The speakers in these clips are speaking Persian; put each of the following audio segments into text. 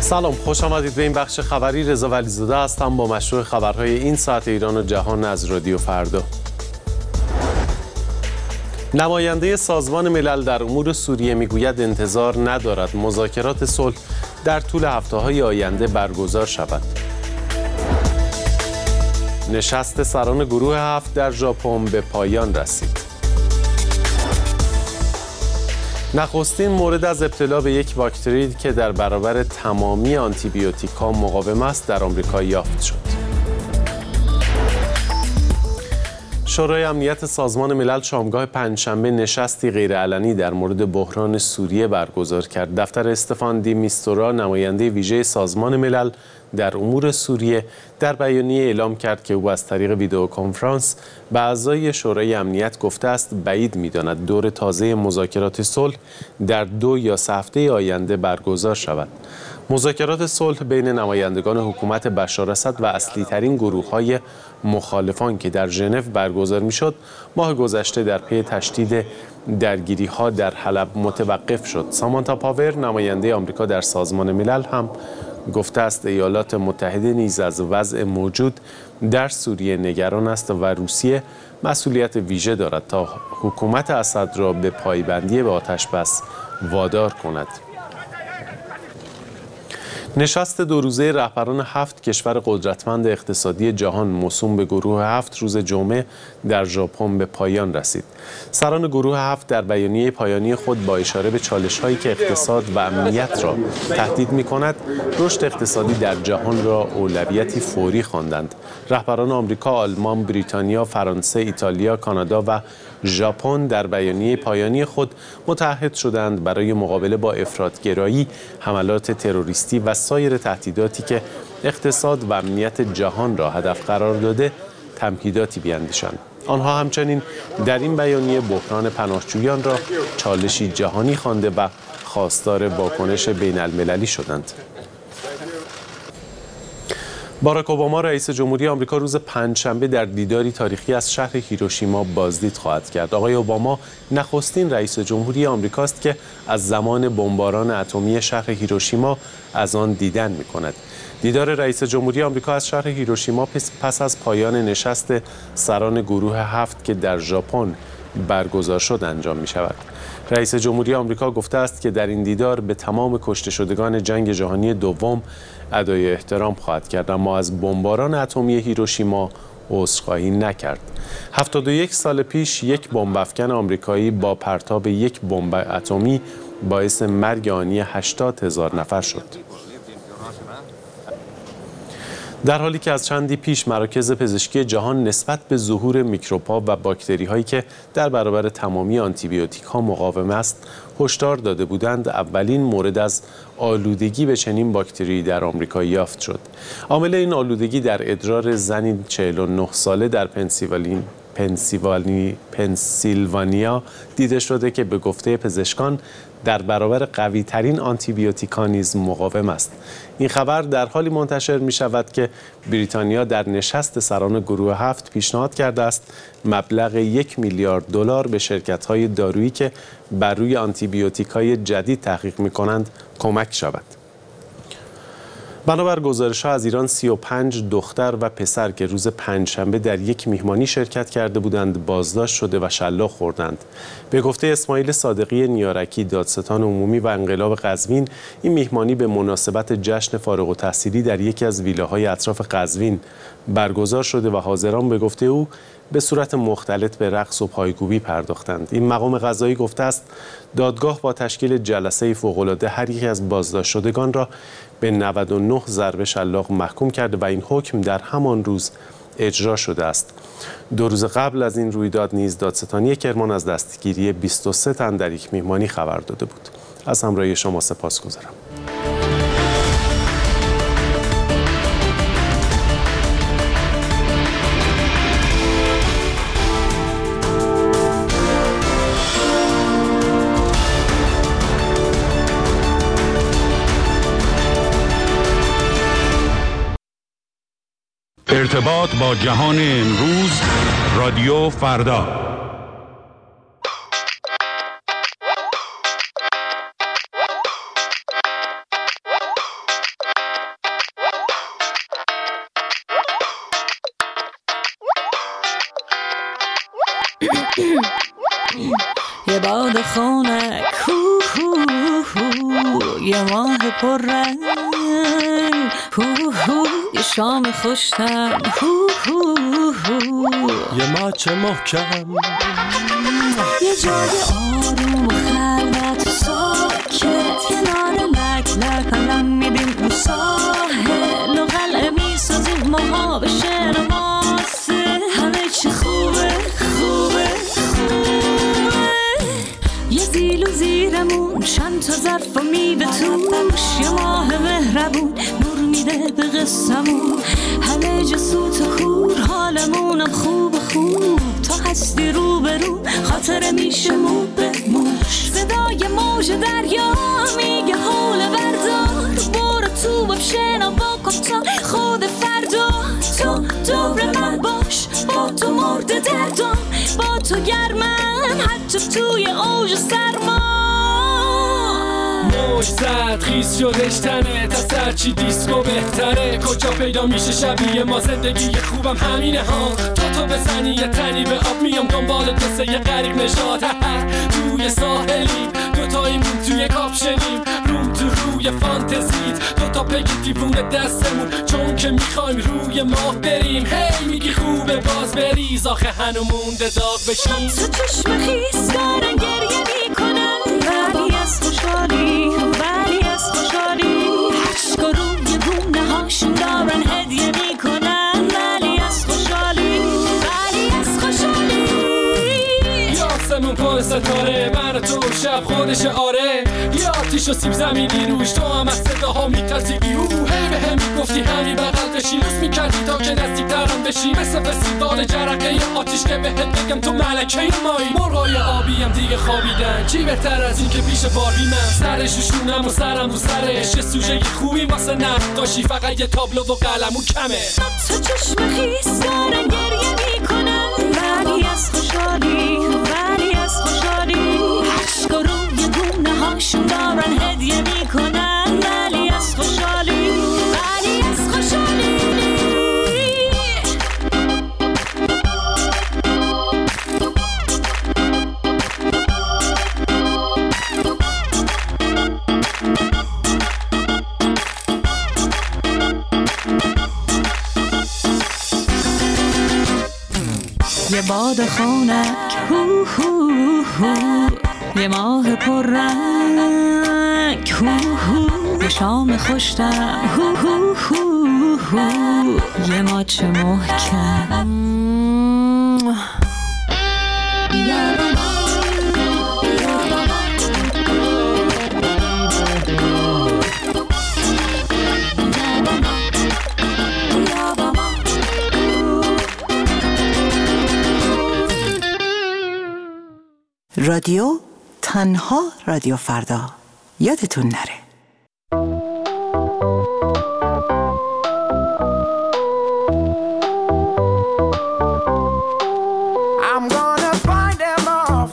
سلام، خوش آمدید به این بخش خبری. رضا ولیزاده هستم با مشروع خبرهای این ساعت ایران و جهان از رادیو فردا. نماینده سازمان ملل در امور سوریه میگوید انتظار ندارد مذاکرات صلح در طول هفته‌های آینده برگزار شود. نشست سران گروه 7 در ژاپن به پایان رسید. نخستین مورد از ابتلا به یک باکتری که در برابر تمامی آنتیبیوتیک‌ها مقاوم است در آمریکا یافت شد. شورای امنیت سازمان ملل شامگاه پنجشنبه نشستی غیرعلنی در مورد بحران سوریه برگزار کرد. دفتر استفان دی میستورا، نماینده ویژه سازمان ملل در امور سوریه، در بیانیه اعلام کرد که او از طریق ویدئو کنفرانس به اعضای شورای امنیت گفته است بعید می‌داند دور تازه مذاکرات صلح در 2 یا 3 هفته آینده برگزار شود. مذاکرات صلح بین نمایندگان حکومت بشار اسد و اصلی ترین گروه‌های مخالفان که در ژنو برگزار می‌شد، ماه گذشته در پی تشدید درگیری‌ها در حلب متوقف شد. سامانتا پاور، نماینده آمریکا در سازمان ملل، هم گفته است ایالات متحده نیز از وضع موجود در سوریه نگران است و روسیه مسئولیت ویژه دارد تا حکومت اسد را به پایبندی به آتش‌بس وادار کند. نشست 2 روزه رهبران 7 کشور قدرتمند اقتصادی جهان موسوم به گروه 7 روز جمعه در ژاپن به پایان رسید. سران گروه 7 در بیانیه پایانی خود با اشاره به چالش‌هایی که اقتصاد و امنیت را تهدید می‌کند، رشد اقتصادی در جهان را اولویتی فوری خواندند. رهبران آمریکا، آلمان، بریتانیا، فرانسه، ایتالیا، کانادا و ژاپن در بیانیه پایانی خود متعهد شدند برای مقابله با افراط‌گرایی، حملات تروریستی و سایر تهدیداتی که اقتصاد و امنیت جهان را هدف قرار داده تمهیداتی بیندیشند. آنها همچنین در این بیانیه بحران پناهجویان را چالشی جهانی خوانده و خواستار واکنش بین المللی شدند. باراک اوباما رئیس جمهوری آمریکا روز پنجشنبه در دیداری تاریخی از شهر هیروشیما بازدید خواهد کرد. آقای اوباما نخستین رئیس جمهوری آمریکاست که از زمان بمباران اتمی شهر هیروشیما از آن دیدن می‌کند. دیدار رئیس جمهوری آمریکا از شهر هیروشیما پس از پایان نشست سران گروه 7 که در ژاپن برگزار شد انجام می‌شود. رئیس جمهوری آمریکا گفته است که در این دیدار به تمام کشته شدگان جنگ جهانی دوم ادای احترام خواهد کرد، اما از بمباران اتمی هیروشیما عذرخواهی نکرد. 71 سال پیش یک بمب افکن آمریکایی با پرتاب یک بمب اتمی باعث مرگ آنی 80,000 نفر شد. در حالی که از چندی پیش مراکز پزشکی جهان نسبت به ظهور میکروب‌ها و باکتری‌هایی که در برابر تمامی آنتیبیوتیک‌ها مقاوم است هشدار داده بودند، اولین مورد از آلودگی به چنین باکتری در آمریکا یافت شد. عامل این آلودگی در ادرار زنی 49 ساله در پنسیلوانیا دیده شده که به گفته پزشکان در برابر قوی ترین آنتیبیوتیکا نیز مقاوم است. این خبر در حالی منتشر می شود که بریتانیا در نشست سران گروه 7 پیشنهاد کرده است مبلغ 1 میلیارد دلار به شرکت‌های دارویی که بر روی آنتیبیوتیک‌های جدید تحقیق می‌کنند کمک شود. بنابر گزارش‌ها از ایران 35 دختر و پسر که روز پنجشنبه در یک میهمانی شرکت کرده بودند بازداشت شده و شلاق خوردند. به گفته اسماعیل صادقی نیارکی، دادستان عمومی و انقلاب قزوین، این میهمانی به مناسبت جشن فارغ التحصیلی در یکی از ویلاهای اطراف قزوین برگزار شده و حاضران به گفته او به صورت مختلط به رقص و پایکوبی پرداختند. این مقام قضایی گفته است دادگاه با تشکیل جلسه فوق‌العاده هر یک از بازداشت شدگان را به 99 ضربه شلاق محکوم کرده و این حکم در همان روز اجرا شده است. 2 روز قبل از این رویداد نیز دادستانی کرمان از دستگیری 23 تن در یک میهمانی خبر داده بود. از همراهی شما سپاسگزارم. ارتباط با جهان امروز، رادیو فردا. یه باد خنک یه ماه پررنگ یه شام خوشتم یه ماچ محکم یه جای آروم و خلوت و ساکت کنار لک لک الان میدیم اون ساحل و قلعه میسازیم ماها به شعر ماسه همه چی خوبه خوبه خوبه یه زیل و زیرمون چند تا ظرف و میوه توش یه ماه مهربون نور میده به قصمون همه جا سوت و کور حالمونم خوب خوب تا هستی رو به رو خاطره میشه مو به موش صدای موج دریا میگه حول بردار برو تو باب شنا بکن تا خود فردا تو دور من باش با تو مرد دردم با تو گرمم حتی توی اوج سرما موج زد خیز شدش تنه تا سرچی دیسکو بهتره کجا پیدا میشه شبیه ما زندگی خوبم همینه ها تو بزنی یه تنی به آب میام دنبالت مثل یه غریق نژاد توی ساحلی دوتاییمون توی کاپشنیم روم تو روی فانتزیت دوتا بگی دیوونه دستمون چون که میخوایم روی ماه بریم هی میگی خوبه باز بریز آخه هنو مونده داغ بشیم تو چشم خیس دارن گریه میکنن ولی از خوشحالی ولی از خوشحالی عشق روی گونه هاشون دارن هدیه میکنن ولی از خوشحالی ولی از خوشحالی یاسمون پر ستاره من تو شب خودش آره یا آتیش و سیب زمینی روش تو هم از صداها میترسی بیرو هی به هم میگفتی همین بغل بشی لوس میکردی تا که نزدیک ترم بشی مثل فستیوال جرقه یا آتیش که بهت بگم تو ملکه مایی مرغای آبیم دیگه خوابیدن چی بهتر از این که پیش باربی من سرش روشونم و سرم رو سرش یه سوژه خوبی واسه نقاشی فقط یه تابلو و قلمو کمه تو چشم خیس دارن گریه میکنن ولی از خوشحالی ولی از خوشحالی عشق روی گونه هاشون دارن هدیه میکنن ولی از خوشحالی ولی از خوشحالی یه باد خنک یه ماه پررنگ یه شام خوشتم یه ماچ محکم رادیو تنها رادیو فردا یادتون نره. I'm gonna find them off.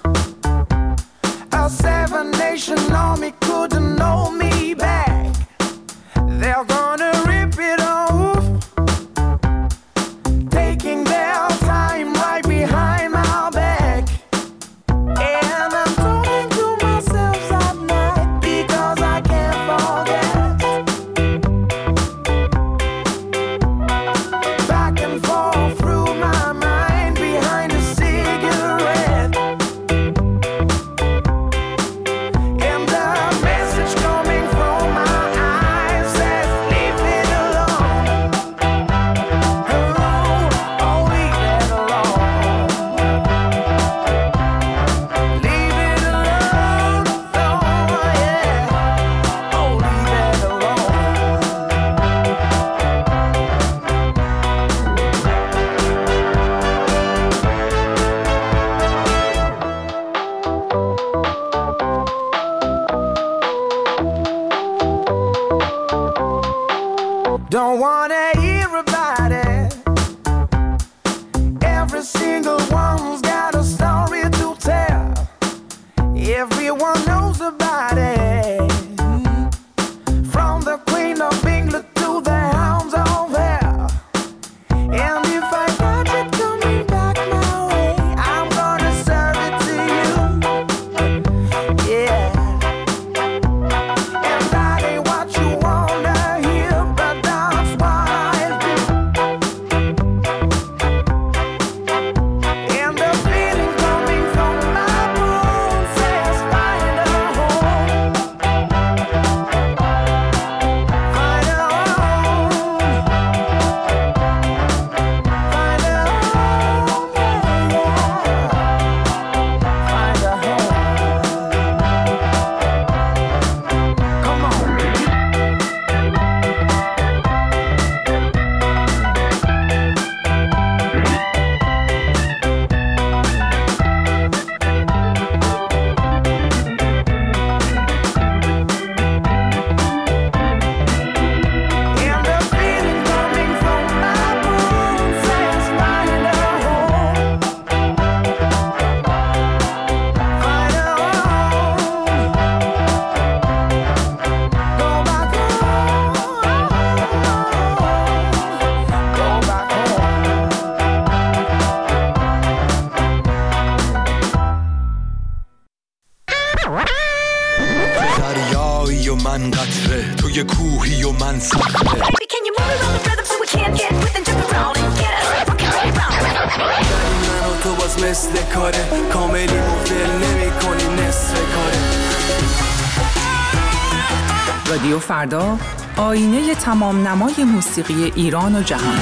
A 7-nation army couldn't know me back. They're gonna rip it off, taking their time right behind my back. And I'm talking to myself at night because I can't forget. Back and forth through my mind behind a cigarette. And the message coming from my eyes says, leave it alone. Oh, leave it alone. Leave it alone. Oh, yeah. Oh, leave it alone. Don't wanna hear about it. Every single one's got a story to tell. Everyone knows about it. From the Queen of England to the hounds of hell. And if I catch it coming back my way, I'm مثل کاره کاملی مفل نمی کنی نصف کاره. رادیو فردا، آینه تمام نمای موسیقی ایران و جهان.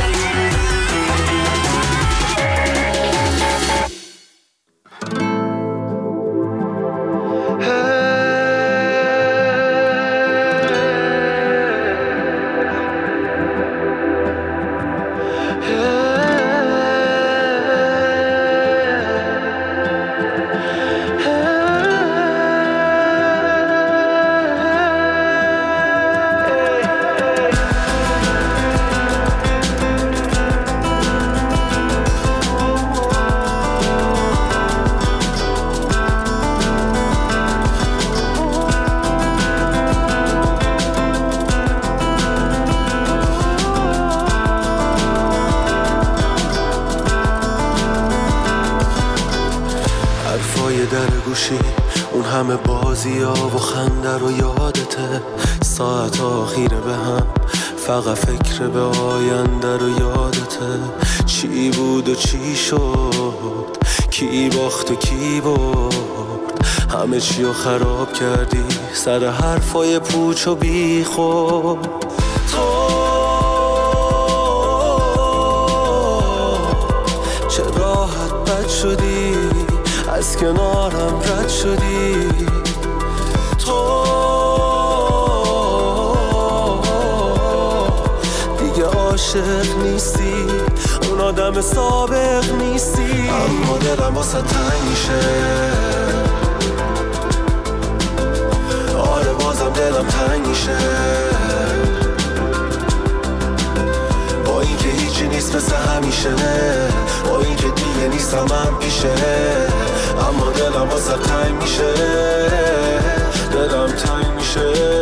اون همه بازی ها و خنده رو یادته، ساعت آخیره به هم فقط فکر به آینده رو یادته. چی بود و چی شد، کی باخت و کی برد، همه چی رو خراب کردی سر حرفای پوچ و بی خود. تو چه راحت بد شدی، از کنارم رد شدی. تو دیگه عاشق نیستی، اون آدم سابق نیستی. اما دلم واسه تنگ میشه، آره بازم دلم تنگ میشه. با اینکه هیچی نیست مثل همیشه، با اینکه دیگه نیستم من پیشه، اما دلم واسه تنگ میشه، دلم تنگ میشه.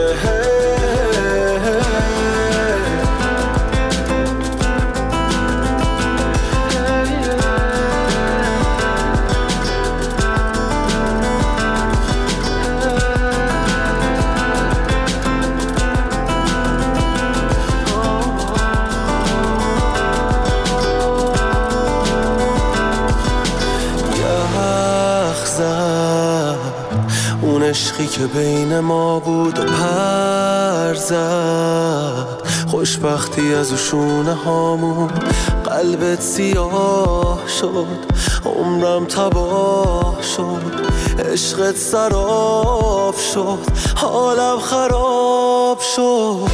اون عشقی که بین ما بود و پر زد، خوشبختی از شونه هامون قلبت سیاه شد، عمرم تباه شد، عشقت سراب شد، حالم خراب شد.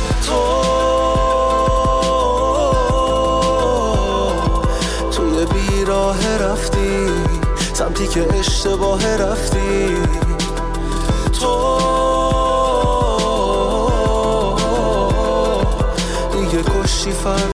توی بیراه رفتی سمتی که اشتباه رفتی. تو دیگه کشتی